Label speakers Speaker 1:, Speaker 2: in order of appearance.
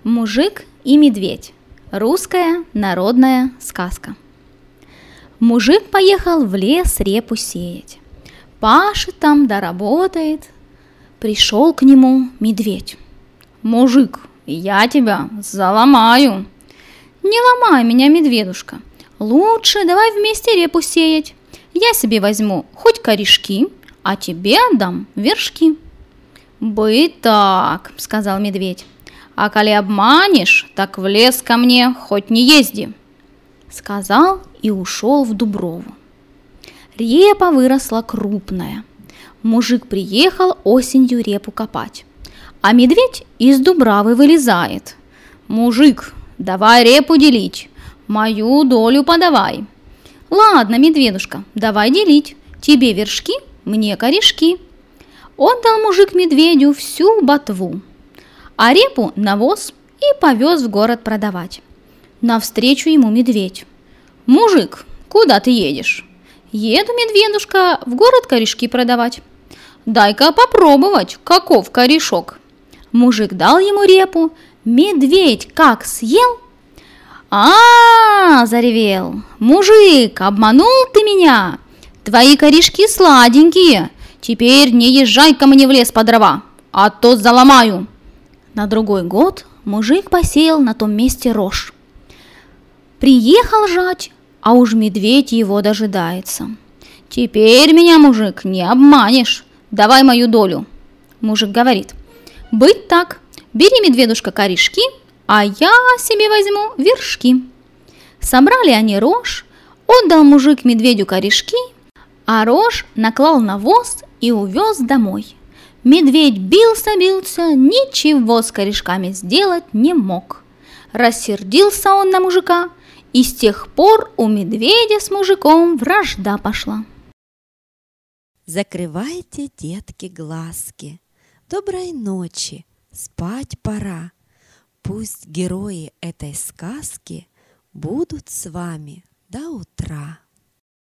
Speaker 1: Мужик и медведь. Русская народная сказка. Мужик поехал в лес репу сеять. Пашет там да работает. Пришел к нему медведь. «Мужик, я тебя заломаю». «Не ломай меня, медведушка. Лучше давай вместе репу сеять. Я себе возьму хоть корешки, а тебе отдам вершки». «Быть так», — сказал медведь. «А коли обманешь, так в лес ко мне хоть не езди», — сказал и ушел в дуброву. Репа выросла крупная. Мужик приехал осенью репу копать, а медведь из дубравы вылезает. «Мужик, давай репу делить, мою долю подавай». «Ладно, медведушка, давай делить, тебе вершки, мне корешки». Отдал мужик медведю всю ботву, а репу навоз и повез в город продавать. Навстречу ему медведь. «Мужик, куда ты едешь?» «Еду, медведушка, в город корешки продавать». «Дай-ка попробовать, каков корешок». Мужик дал ему репу, медведь как съел. Заревел. «Мужик, обманул ты меня! Твои корешки сладенькие, теперь не езжай ко мне в лес по дрова, а то заломаю». На другой год мужик посеял на том месте рожь. Приехал жать, а уж медведь его дожидается. «Теперь меня, мужик, не обманешь, давай мою долю». Мужик говорит: «Быть так, бери, медведушка, корешки, а я себе возьму вершки». Собрали они рожь, отдал мужик медведю корешки, а рожь наклал на воз и увез домой. Медведь бился, ничего с корешками сделать не мог. Рассердился он на мужика, и с тех пор у медведя с мужиком вражда пошла.
Speaker 2: Закрывайте, детки, глазки. Доброй ночи, спать пора. Пусть герои этой сказки будут с вами до утра.